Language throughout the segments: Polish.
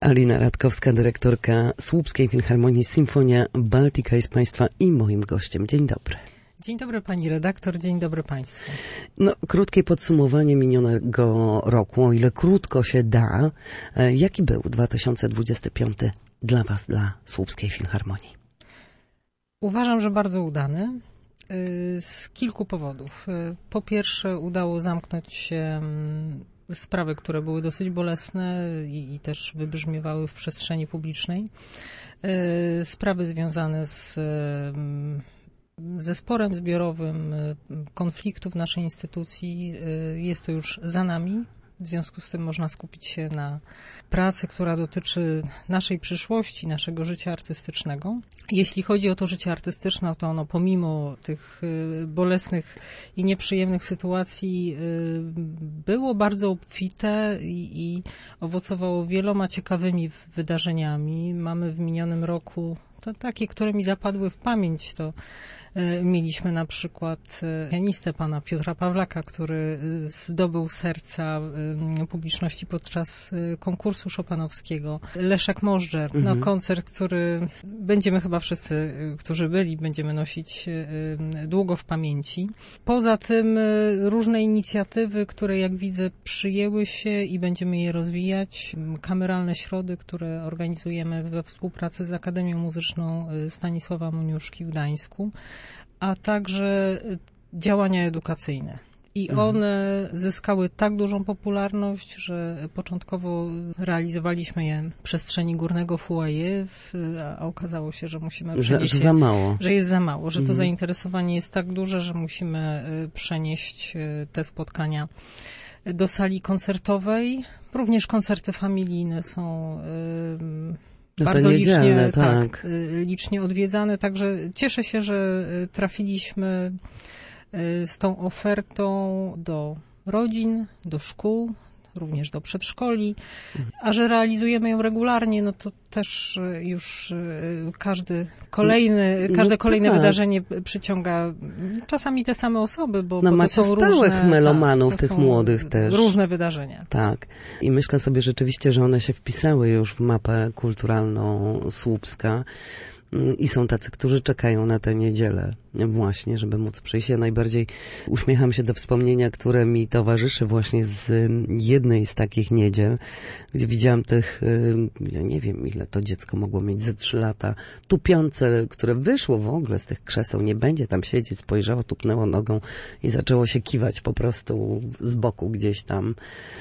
Alina Radkowska, dyrektorka Słupskiej Filharmonii Sinfonia Baltica jest Państwa i moim gościem. Dzień dobry. Dzień dobry pani redaktor, dzień dobry państwu. Krótkie podsumowanie minionego roku, o ile krótko się da. Jaki był 2025 dla Was, dla Słupskiej Filharmonii? Uważam, że bardzo udany z kilku powodów. Po pierwsze, udało zamknąć się sprawy, które były dosyć bolesne i też wybrzmiewały w przestrzeni publicznej. Sprawy związane ze sporem zbiorowym, konfliktów naszej instytucji. Jest to już za nami. W związku z tym można skupić się na pracy, która dotyczy naszej przyszłości, naszego życia artystycznego. Jeśli chodzi o to życie artystyczne, to ono pomimo tych bolesnych i nieprzyjemnych sytuacji było bardzo obfite i owocowało wieloma ciekawymi wydarzeniami. Mamy w minionym roku to takie, które mi zapadły w pamięć, to mieliśmy na przykład pianistę pana Piotra Pawlaka, który zdobył serca publiczności podczas konkursu chopinowskiego. Leszek Możdżer, koncert, który będziemy chyba wszyscy, którzy byli, będziemy nosić długo w pamięci. Poza tym różne inicjatywy, które jak widzę przyjęły się i będziemy je rozwijać. Kameralne środy, które organizujemy we współpracy z Akademią Muzyczną Stanisława Moniuszki w Gdańsku, a także działania edukacyjne. I one zyskały tak dużą popularność, że początkowo realizowaliśmy je w przestrzeni górnego foyer, a okazało się, że musimy przenieść... Że za mało. Że jest za mało, że to zainteresowanie jest tak duże, że musimy przenieść te spotkania do sali koncertowej. Również koncerty familijne są... bardzo licznie, licznie odwiedzane, także cieszę się, że trafiliśmy z tą ofertą do rodzin, do szkół, również do przedszkoli, a że realizujemy ją regularnie, no to też już każde kolejne wydarzenie przyciąga czasami te same osoby, bo to macie są stałych melomanów, tych młodych też. Różne wydarzenia. Tak. I myślę sobie rzeczywiście, że one się wpisały już w mapę kulturalną Słupska. I są tacy, którzy czekają na tę niedzielę właśnie, żeby móc przyjść. Ja najbardziej uśmiecham się do wspomnienia, które mi towarzyszy właśnie z jednej z takich niedziel, gdzie widziałam tych, ja nie wiem ile to dziecko mogło mieć, ze 3 lata, tupiące, które wyszło w ogóle z tych krzeseł, nie będzie tam siedzieć, spojrzało, tupnęło nogą i zaczęło się kiwać po prostu z boku gdzieś tam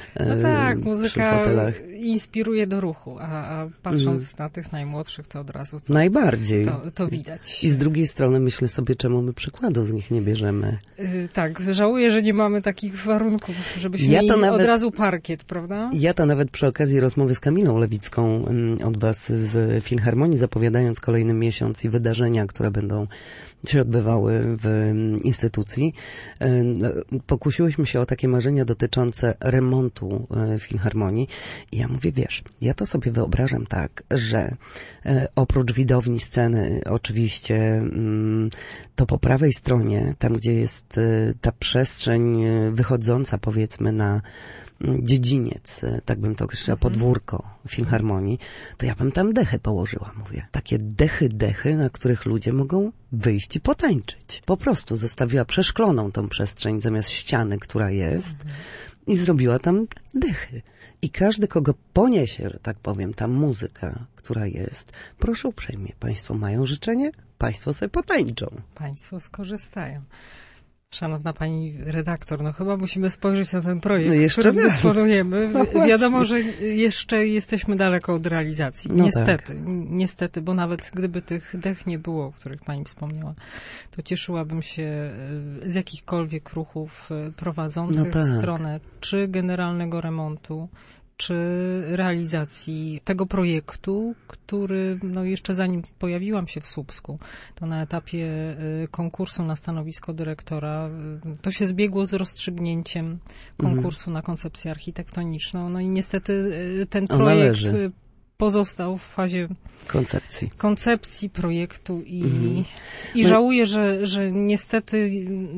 muzyka przy fotelach. Inspiruje do ruchu, a patrząc na tych najmłodszych, to od razu najbardziej. To widać. I z drugiej strony myślę sobie, czemu my przykładu z nich nie bierzemy. Tak, żałuję, że nie mamy takich warunków, żebyśmy mieli od razu parkiet, prawda? Ja to nawet przy okazji rozmowy z Kamilą Lewicką od Was z Filharmonii, zapowiadając kolejny miesiąc i wydarzenia, które będą się odbywały w instytucji, pokusiłyśmy się o takie marzenia dotyczące remontu Filharmonii. I ja mówię, wiesz, ja to sobie wyobrażam tak, że oprócz widowni sceny oczywiście to po prawej stronie, tam gdzie jest ta przestrzeń wychodząca powiedzmy na dziedziniec, tak bym to określiła, podwórko Filharmonii, to ja bym tam dechy położyła, mówię. Takie dechy, na których ludzie mogą wyjść i potańczyć. Po prostu zostawiła przeszkloną tą przestrzeń zamiast ściany, która jest i zrobiła tam dechy. I każdy, kogo poniesie, że tak powiem, ta muzyka, która jest, proszę uprzejmie, Państwo mają życzenie? Państwo sobie potańczą. Państwo skorzystają. Szanowna pani redaktor, chyba musimy spojrzeć na ten projekt, którym dysponujemy. Wiadomo, że jeszcze jesteśmy daleko od realizacji. Niestety, bo nawet gdyby tych dech nie było, o których pani wspomniała, to cieszyłabym się z jakichkolwiek ruchów prowadzących w stronę czy generalnego remontu, czy realizacji tego projektu, który jeszcze zanim pojawiłam się w Słupsku, to na etapie konkursu na stanowisko dyrektora, to się zbiegło z rozstrzygnięciem konkursu na koncepcję architektoniczną. No i niestety ten projekt pozostał w fazie koncepcji projektu i żałuję, że niestety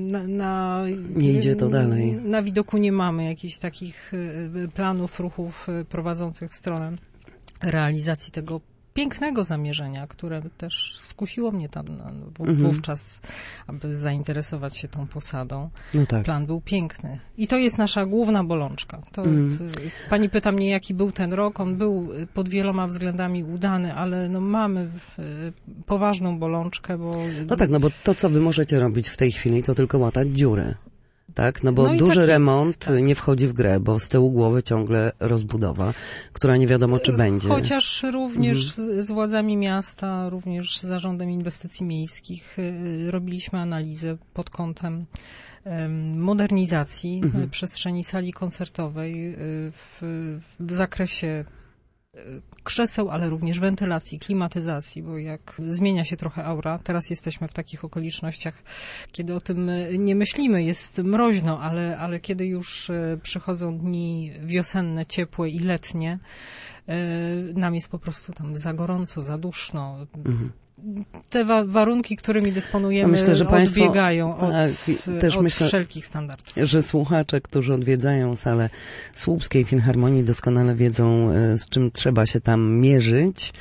nie idzie to dalej. Na widoku nie mamy jakichś takich planów, ruchów prowadzących w stronę realizacji tego pięknego zamierzenia, które też skusiło mnie tam wówczas, aby zainteresować się tą posadą. No tak. Plan był piękny. I to jest nasza główna bolączka. Pani pyta mnie, jaki był ten rok. On był pod wieloma względami udany, ale no mamy poważną bolączkę, bo... No tak, no bo to, co wy możecie robić w tej chwili, to tylko łatać dziurę. Tak, no bo no duży tak remont jest, nie wchodzi w grę, bo z tyłu głowy ciągle rozbudowa, która nie wiadomo, czy będzie. Chociaż również z władzami miasta, również z Zarządem Inwestycji Miejskich robiliśmy analizę pod kątem modernizacji przestrzeni sali koncertowej w zakresie krzeseł, ale również wentylacji, klimatyzacji, bo jak zmienia się trochę aura, teraz jesteśmy w takich okolicznościach, kiedy o tym nie myślimy, jest mroźno, ale kiedy już przychodzą dni wiosenne, ciepłe i letnie, nam jest po prostu tam za gorąco, za duszno. Te warunki, którymi dysponujemy, myślę, że odbiegają od wszelkich standardów. Że słuchacze, którzy odwiedzają salę Słupskiej Filharmonii, doskonale wiedzą, z czym trzeba się tam mierzyć.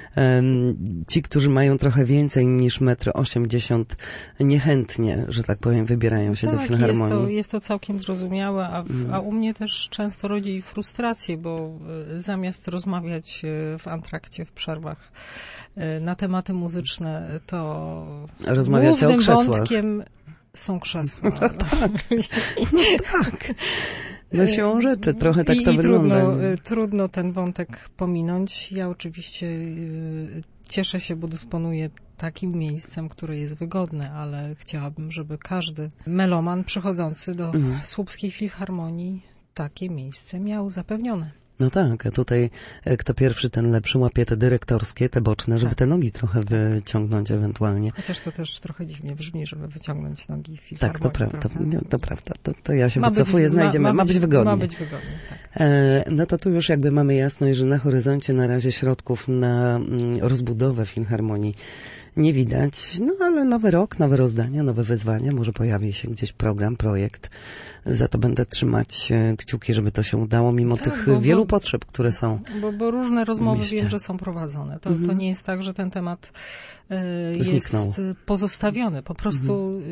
Ci, którzy mają trochę więcej niż 1,80 m, niechętnie, że tak powiem, wybierają się do Filharmonii. Jest to całkiem zrozumiałe, a u mnie też często rodzi frustrację, bo zamiast rozmawiać w antrakcie, w przerwach na tematy muzyczne, to rozmawiacie o krzesłach. Wątkiem są krzesła. No tak. No tak. No siłą rzeczy, trochę tak to wygląda. Trudno ten wątek pominąć. Ja oczywiście cieszę się, bo dysponuję takim miejscem, które jest wygodne, ale chciałabym, żeby każdy meloman przychodzący do Słupskiej Filharmonii takie miejsce miał zapewnione. No tak, a tutaj kto pierwszy, ten lepszy, łapie te dyrektorskie, te boczne, żeby te nogi trochę wyciągnąć ewentualnie. Chociaż to też trochę dziwnie brzmi, żeby wyciągnąć nogi w Filharmonii. Tak, to prawda. To prawda. To ja się wycofuję, znajdziemy. Ma być wygodnie. Ma być wygodnie, tak. No to tu już jakby mamy jasność, że na horyzoncie na razie środków na rozbudowę Filharmonii nie widać, no ale nowy rok, nowe rozdania, nowe wyzwania, może pojawi się gdzieś program, projekt. Za to będę trzymać kciuki, żeby to się udało, mimo tych wielu potrzeb, które są bo różne rozmowy wiem, że są prowadzone. To nie jest tak, że ten temat jest pozostawiony. Po prostu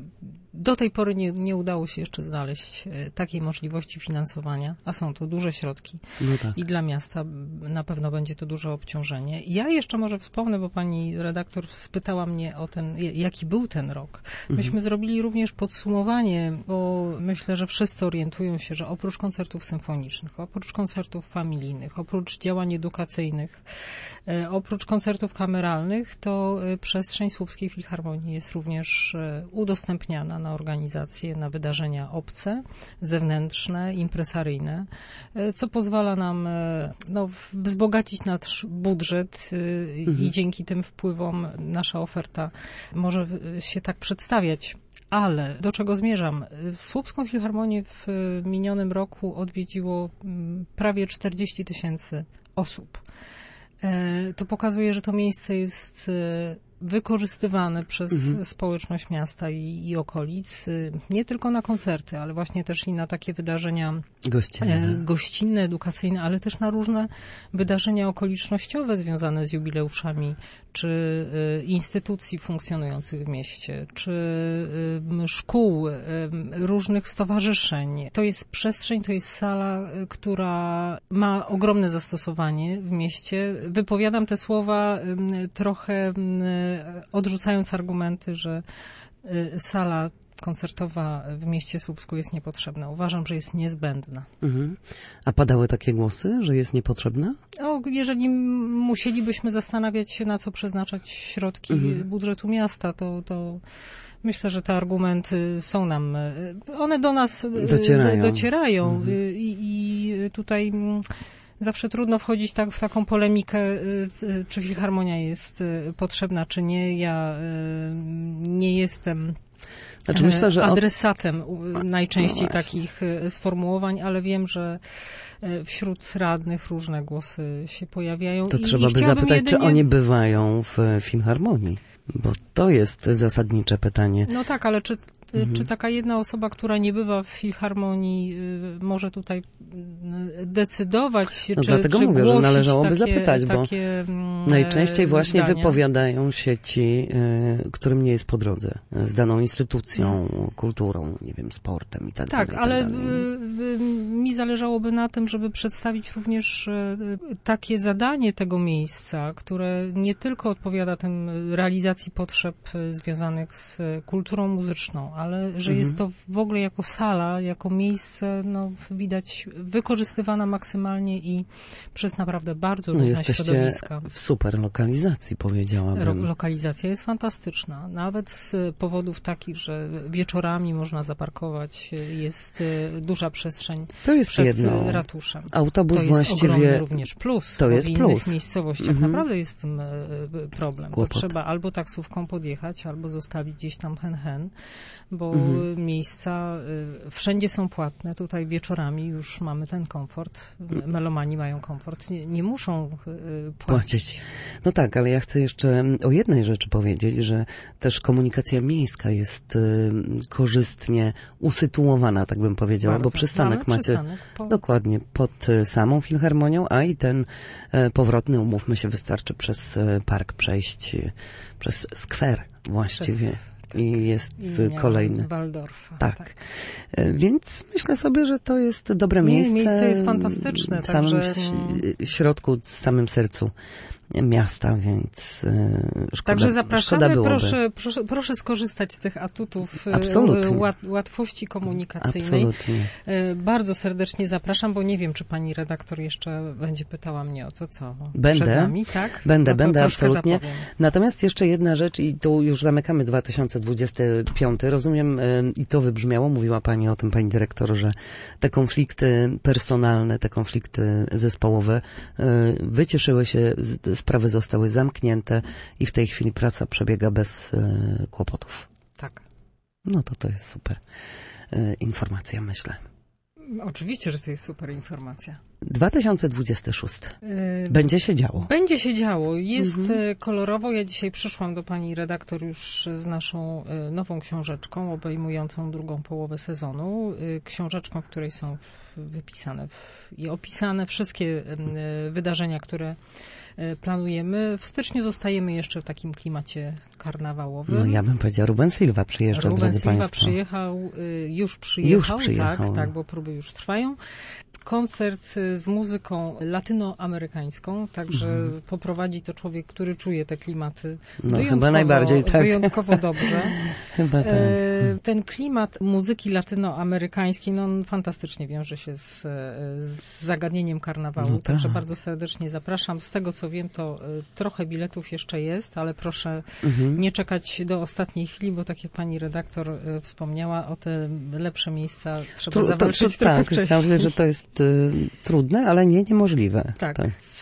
do tej pory nie udało się jeszcze znaleźć takiej możliwości finansowania, a są to duże środki. No tak. I dla miasta na pewno będzie to duże obciążenie. Ja jeszcze może wspomnę, bo pani redaktor spytała mnie o jaki był ten rok. Myśmy zrobili również podsumowanie, bo myślę, że wszyscy orientują się, że oprócz koncertów symfonicznych, oprócz koncertów familijnych, oprócz działań edukacyjnych, oprócz koncertów kameralnych, to przestrzeń Słupskiej Filharmonii jest również udostępniana na organizacje, na wydarzenia obce, zewnętrzne, impresaryjne, co pozwala nam wzbogacić nasz budżet i dzięki tym wpływom nasza oferta może się tak przedstawiać. Ale do czego zmierzam? Słupską Filharmonię w minionym roku odwiedziło prawie 40 000 osób. To pokazuje, że to miejsce jest wykorzystywane przez społeczność miasta i okolic, nie tylko na koncerty, ale właśnie też i na takie wydarzenia gościnne, edukacyjne, ale też na różne wydarzenia okolicznościowe związane z jubileuszami, czy instytucji funkcjonujących w mieście, czy szkół, różnych stowarzyszeń. To jest przestrzeń, to jest sala, która ma ogromne zastosowanie w mieście. Wypowiadam te słowa trochę odrzucając argumenty, że sala koncertowa w mieście Słupsku jest niepotrzebna. Uważam, że jest niezbędna. A padały takie głosy, że jest niepotrzebna? Jeżeli musielibyśmy zastanawiać się, na co przeznaczać środki budżetu miasta, to myślę, że te argumenty są nam, one do nas docierają. I tutaj zawsze trudno wchodzić w taką polemikę, czy filharmonia jest potrzebna, czy nie. Ja nie jestem myślę, że adresatem najczęściej takich sformułowań, ale wiem, że wśród radnych różne głosy się pojawiają. To trzeba by zapytać, czy oni bywają w filharmonii, bo to jest zasadnicze pytanie. No tak, ale czy Czy taka jedna osoba, która nie bywa w filharmonii, może tutaj decydować, dlatego czy mówię, że należałoby zapytać, bo najczęściej właśnie zdania. wypowiadają się ci, którym nie jest po drodze, z daną instytucją, kulturą, nie wiem, sportem i tak dalej. Tak, ale mi zależałoby na tym, żeby przedstawić również takie zadanie tego miejsca, które nie tylko odpowiada tym realizacji potrzeb związanych z kulturą muzyczną, ale że jest to w ogóle jako sala, jako miejsce, widać, wykorzystywana maksymalnie i przez naprawdę bardzo różne środowiska. W super lokalizacji, powiedziałabym. Lokalizacja jest fantastyczna. Nawet z powodów takich, że wieczorami można zaparkować, jest duża przestrzeń to jest przed jedno. ratuszem. Autobus to jest właściwie ogromny również plus. To jest w innych miejscowościach naprawdę jest z tym problem. Kłopot. To trzeba albo taksówką podjechać, albo zostawić gdzieś tam hen, bo miejsca wszędzie są płatne. Tutaj wieczorami już mamy ten komfort. Melomani mają komfort. Nie muszą płacić. No tak, ale ja chcę jeszcze o jednej rzeczy powiedzieć, że też komunikacja miejska jest korzystnie usytuowana, tak bym powiedziała, bo przystanek macie dokładnie pod samą filharmonią, a i ten powrotny, umówmy się, wystarczy przez park przejść, przez skwer właściwie. I jest kolejny. Waldorfa. Tak. Więc myślę sobie, że to jest dobre miejsce. Miejsce jest fantastyczne. W samym środku, w samym sercu miasta, więc Także zapraszamy, proszę skorzystać z tych atutów łatwości komunikacyjnej. Absolutnie. Bardzo serdecznie zapraszam, bo nie wiem, czy pani redaktor jeszcze będzie pytała mnie o to, co będę, przed nami, tak? Będę, absolutnie. Zapowiem. Natomiast jeszcze jedna rzecz i tu już zamykamy 2025. Rozumiem, i to wybrzmiało, mówiła pani o tym, pani dyrektor, że te konflikty personalne, te konflikty zespołowe wycieszyły się, sprawy zostały zamknięte i w tej chwili praca przebiega bez kłopotów. Tak. No to jest super informacja, myślę. Oczywiście, że to jest super informacja. 2026. Będzie się działo. Będzie się działo. Jest kolorowo. Ja dzisiaj przyszłam do pani redaktor już z naszą nową książeczką obejmującą drugą połowę sezonu. Książeczką, w której są wypisane i opisane wszystkie wydarzenia, które planujemy. W styczniu zostajemy jeszcze w takim klimacie karnawałowym. No ja bym powiedziała, Ruben Silva przyjeżdża, drodzy państwo. przyjechał, już przyjechał, tak, bo próby już trwają. Koncert z muzyką latynoamerykańską, także poprowadzi to człowiek, który czuje te klimaty chyba najbardziej, tak. Wyjątkowo dobrze. Chyba tak. Ten klimat muzyki latynoamerykańskiej, on fantastycznie wiąże się z zagadnieniem karnawału, także bardzo serdecznie zapraszam. Z tego, co wiem, to trochę biletów jeszcze jest, ale proszę nie czekać do ostatniej chwili, bo tak jak pani redaktor wspomniała, o te lepsze miejsca trzeba zawalczyć trochę wcześniej. Chciałam powiedzieć, że to jest trudne, ale niemożliwe. Tak.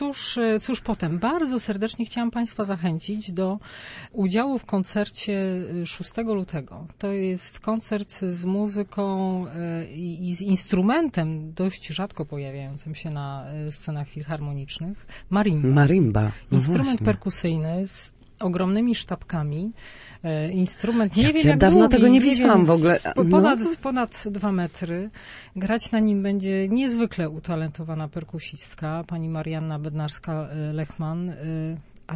Cóż potem? Bardzo serdecznie chciałam państwa zachęcić do udziału w koncercie 6 lutego. To jest koncert z muzyką i z instrumentem dość rzadko pojawiającym się na scenach filharmonicznych. Marimba. Instrument perkusyjny z ogromnymi sztabkami. Instrument, nie wiem jak dawno długi, tego nie widziałam w ogóle. Ponad 2 metry. Grać na nim będzie niezwykle utalentowana perkusistka, pani Marianna Bednarska-Lechman. A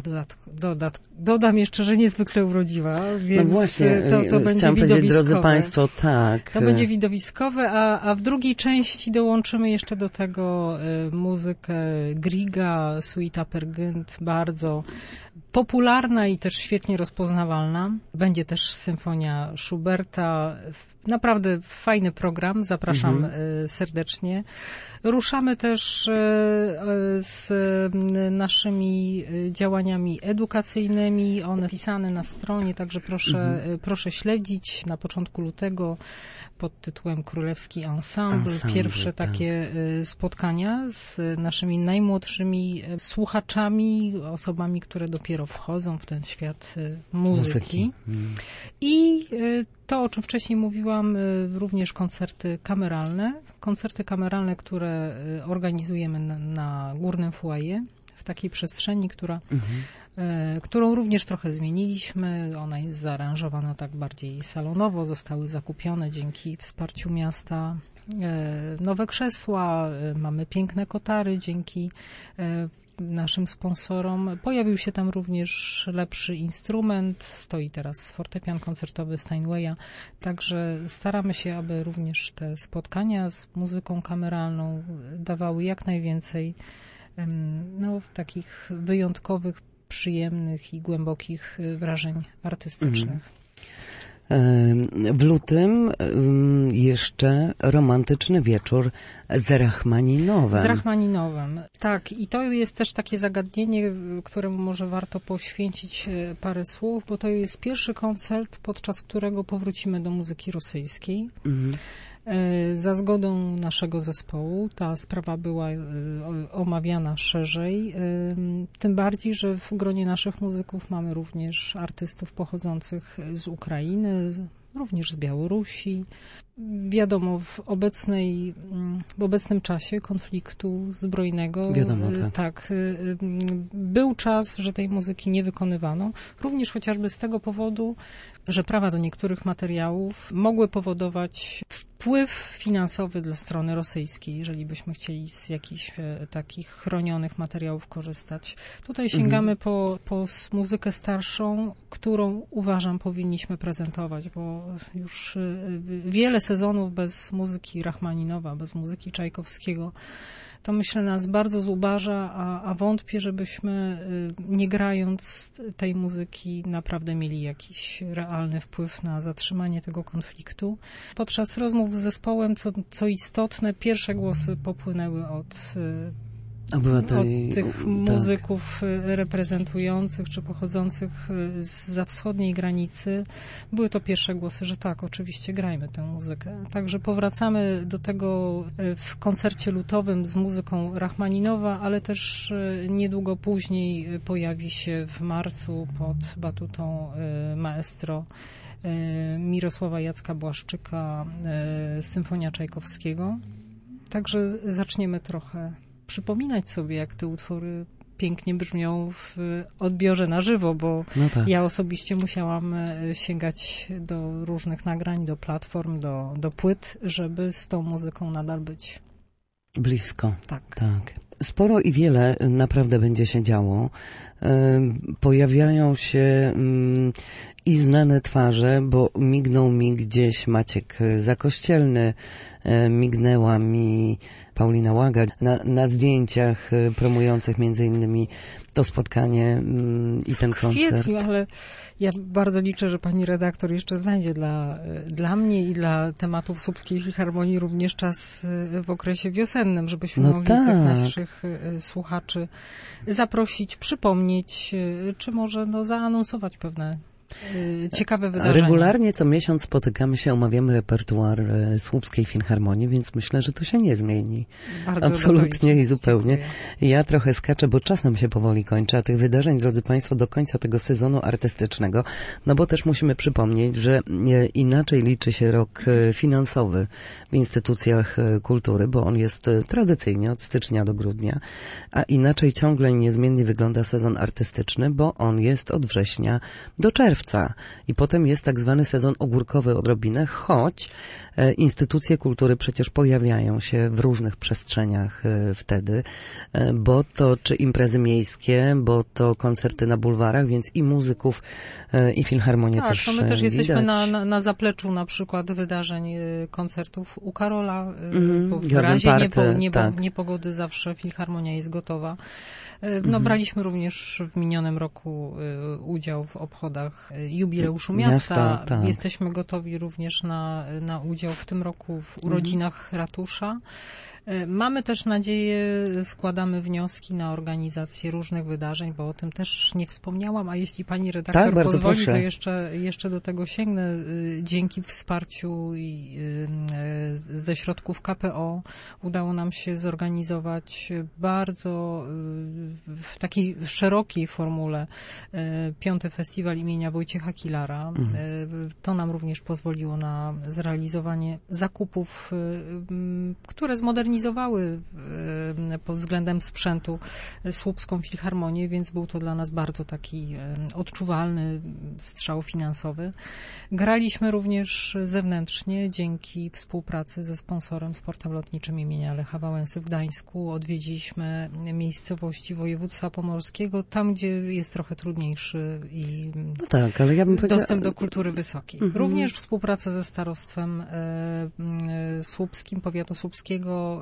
dodam jeszcze, że niezwykle urodziwa, więc właśnie, to będzie widowiskowe. Drodzy państwo, tak. To będzie widowiskowe, a w drugiej części dołączymy jeszcze do tego muzykę Griega, Suita per Gynt, bardzo popularna i też świetnie rozpoznawalna. Będzie też symfonia Schuberta. Naprawdę fajny program, zapraszam serdecznie. Ruszamy też z naszymi działaniami edukacyjnymi, one pisane na stronie, także proszę śledzić. Na początku lutego pod tytułem Królewski Ensemble. Pierwsze takie spotkania z naszymi najmłodszymi słuchaczami, osobami, które dopiero wchodzą w ten świat muzyki. I to, o czym wcześniej mówiłam, również koncerty kameralne. Koncerty kameralne, które organizujemy na Górnym Foyer w takiej przestrzeni, którą również trochę zmieniliśmy. Ona jest zaaranżowana tak bardziej salonowo. Zostały zakupione dzięki wsparciu miasta nowe krzesła, mamy piękne kotary dzięki naszym sponsorom. Pojawił się tam również lepszy instrument. Stoi teraz fortepian koncertowy Steinwaya. Także staramy się, aby również te spotkania z muzyką kameralną dawały jak najwięcej takich wyjątkowych, przyjemnych i głębokich wrażeń artystycznych. W lutym jeszcze romantyczny wieczór z Rachmaninowem. Z Rachmaninowem, tak. I to jest też takie zagadnienie, któremu może warto poświęcić parę słów, bo to jest pierwszy koncert, podczas którego powrócimy do muzyki rosyjskiej. Za zgodą naszego zespołu. Ta sprawa była omawiana szerzej. Tym bardziej, że w gronie naszych muzyków mamy również artystów pochodzących z Ukrainy, również z Białorusi. Wiadomo, w obecnym czasie konfliktu zbrojnego był czas, że tej muzyki nie wykonywano. Również chociażby z tego powodu, że prawa do niektórych materiałów mogły powodować wpływ finansowy dla strony rosyjskiej, jeżeli byśmy chcieli z jakichś takich chronionych materiałów korzystać. Tutaj sięgamy po muzykę starszą, którą uważam powinniśmy prezentować, bo już wiele sezonów bez muzyki Rachmaninowa, bez muzyki Czajkowskiego, to myślę nas bardzo zubaża, a wątpię, żebyśmy nie grając tej muzyki naprawdę mieli jakiś realny wpływ na zatrzymanie tego konfliktu. Podczas rozmów z zespołem, co istotne, pierwsze głosy popłynęły od tych muzyków reprezentujących czy pochodzących zza wschodniej granicy. Były to pierwsze głosy, że tak, oczywiście grajmy tę muzykę. Także powracamy do tego w koncercie lutowym z muzyką Rachmaninowa, ale też niedługo później pojawi się w marcu pod batutą maestro Mirosława Jacka Błaszczyka Symfonia Czajkowskiego. Także zaczniemy trochę przypominać sobie, jak te utwory pięknie brzmią w odbiorze na żywo, bo ja osobiście musiałam sięgać do różnych nagrań, do platform, do płyt, żeby z tą muzyką nadal być blisko. Tak. Sporo i wiele naprawdę będzie się działo. Pojawiają się i znane twarze, bo mignął mi gdzieś Maciek Zakościelny, mignęła mi Paulina Łaga na zdjęciach promujących między innymi to spotkanie i ten koncert. W kwietniu, ale ja bardzo liczę, że pani redaktor jeszcze znajdzie dla mnie i dla tematów Słupskiej Filharmonii również czas w okresie wiosennym, żebyśmy mogli tych naszych słuchaczy zaprosić, przypomnieć, czy może zaanonsować pewne ciekawe wydarzenia. Regularnie co miesiąc spotykamy się, omawiamy repertuar Słupskiej Filharmonii, więc myślę, że to się nie zmieni. Bardzo absolutnie i zupełnie. Dziękuję. Ja trochę skaczę, bo czas nam się powoli kończy, a tych wydarzeń, drodzy Państwo, do końca tego sezonu artystycznego, no bo też musimy przypomnieć, że inaczej liczy się rok finansowy w instytucjach kultury, bo on jest tradycyjnie od stycznia do grudnia, a inaczej ciągle i niezmiennie wygląda sezon artystyczny, bo on jest od września do czerwca. I potem jest tak zwany sezon ogórkowy odrobinę, choć instytucje kultury przecież pojawiają się w różnych przestrzeniach wtedy, bo to czy imprezy miejskie, bo to koncerty na bulwarach, więc i muzyków, i filharmonię też Tak, my też jesteśmy widać. na zapleczu na przykład wydarzeń, koncertów u Karola, bo w razie niepogody zawsze filharmonia jest gotowa. Braliśmy również w minionym roku udział w obchodach jubileuszu miasta. Jesteśmy gotowi również na udział w tym roku w urodzinach ratusza. Mamy też nadzieję, składamy wnioski na organizację różnych wydarzeń, bo o tym też nie wspomniałam, a jeśli pani redaktor pozwoli, to jeszcze do tego sięgnę. Dzięki wsparciu ze środków KPO udało nam się zorganizować bardzo w takiej szerokiej formule 5. Festiwal imienia Wojciecha Kilara. To nam również pozwoliło na zrealizowanie zakupów, które zmodernizowaliśmy modernizowały pod względem sprzętu Słupską Filharmonię, więc był to dla nas bardzo taki odczuwalny strzał finansowy. Graliśmy również zewnętrznie dzięki współpracy ze sponsorem Sportem Lotniczym imienia Lecha Wałęsy w Gdańsku. Odwiedziliśmy miejscowości województwa pomorskiego, tam gdzie jest trochę trudniejszy i no tak, ale ja bym dostęp do kultury wysokiej. Również współpraca ze starostwem słupskim, powiatu słupskiego,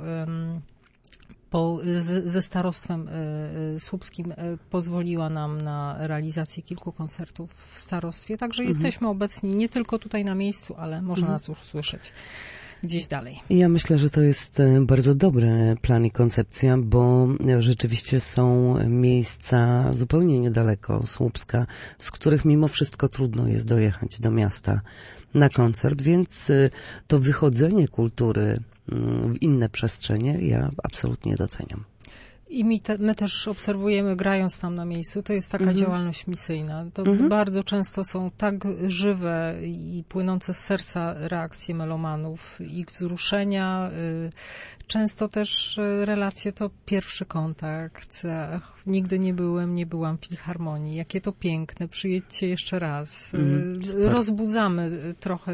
ze starostwem słupskim pozwoliła nam na realizację kilku koncertów w starostwie. Także jesteśmy obecni nie tylko tutaj na miejscu, ale można nas już słyszeć gdzieś dalej. Ja myślę, że to jest bardzo dobry plan i koncepcja, bo rzeczywiście są miejsca zupełnie niedaleko Słupska, z których mimo wszystko trudno jest dojechać do miasta na koncert, więc to wychodzenie kultury w inne przestrzenie ja absolutnie doceniam. I my też obserwujemy, grając tam na miejscu, to jest taka działalność misyjna. To bardzo często są tak żywe i płynące z serca reakcje melomanów, ich wzruszenia. Często też relacje to pierwszy kontakt. Ach, nigdy nie byłam w Filharmonii. Jakie to piękne, przyjedźcie jeszcze raz. Rozbudzamy trochę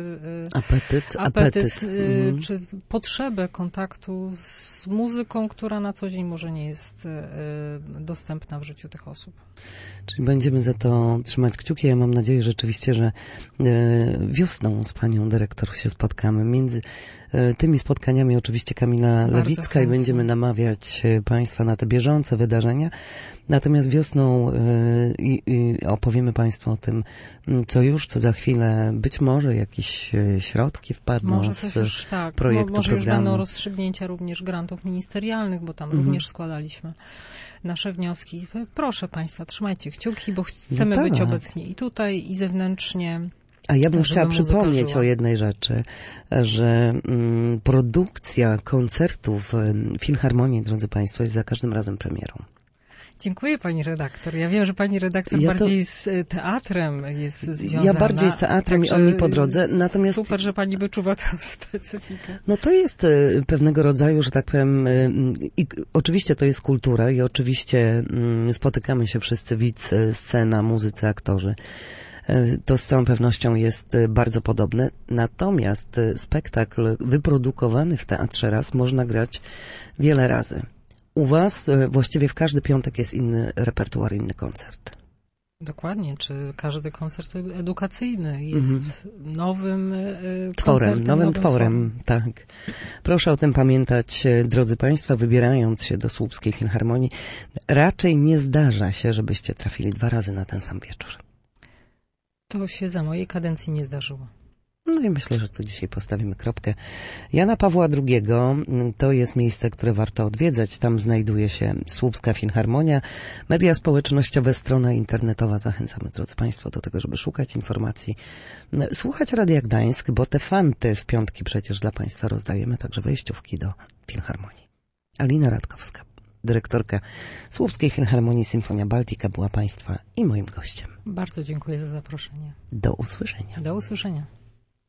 apetyt czy potrzebę kontaktu z muzyką, która na co dzień może nie jest dostępna w życiu tych osób. Czyli będziemy za to trzymać kciuki. Ja mam nadzieję rzeczywiście, że wiosną z panią dyrektor się spotkamy. Między tymi spotkaniami oczywiście Kamila Lewicka i będziemy namawiać państwa na te bieżące wydarzenia. Natomiast wiosną opowiemy państwu o tym, co za chwilę, być może jakieś środki wpadną może z już, tak, projektu może programu. Już będą rozstrzygnięcia również grantów ministerialnych, bo tam również składaliśmy nasze wnioski. Proszę państwa, trzymajcie kciuki, bo chcemy być obecni i tutaj, i zewnętrznie. A ja bym chciała przypomnieć o jednej rzeczy, że produkcja koncertów Filharmonii, drodzy państwo, jest za każdym razem premierą. Dziękuję pani redaktor. Ja wiem, że pani redaktor bardziej z teatrem jest związana. Ja bardziej z teatrem i oni po drodze. Natomiast super, że pani wyczuwa tę specyfikę. No to jest pewnego rodzaju, że tak powiem, oczywiście to jest kultura i oczywiście spotykamy się wszyscy, widz, scena, muzycy, aktorzy. To z całą pewnością jest bardzo podobne. Natomiast spektakl wyprodukowany w teatrze raz można grać wiele razy. U was właściwie w każdy piątek jest inny repertuar, inny koncert. Dokładnie, czy każdy koncert edukacyjny jest nowym koncertem, nowym tworem, tak. Proszę o tym pamiętać, drodzy państwo, wybierając się do Słupskiej Filharmonii. Raczej nie zdarza się, żebyście trafili 2 razy na ten sam wieczór. To się za mojej kadencji nie zdarzyło. No i myślę, że tu dzisiaj postawimy kropkę. Jana Pawła II to jest miejsce, które warto odwiedzać. Tam znajduje się Słupska Filharmonia. Media społecznościowe, strona internetowa. Zachęcamy, drodzy państwo, do tego, żeby szukać informacji. Słuchać Radia Gdańsk, bo te fanty w piątki przecież dla państwa rozdajemy, także wejściówki do Filharmonii. Alina Radkowska, dyrektorka Słupskiej Filharmonii Symfonia Baltica, była państwa i moim gościem. Bardzo dziękuję za zaproszenie. Do usłyszenia. Do usłyszenia.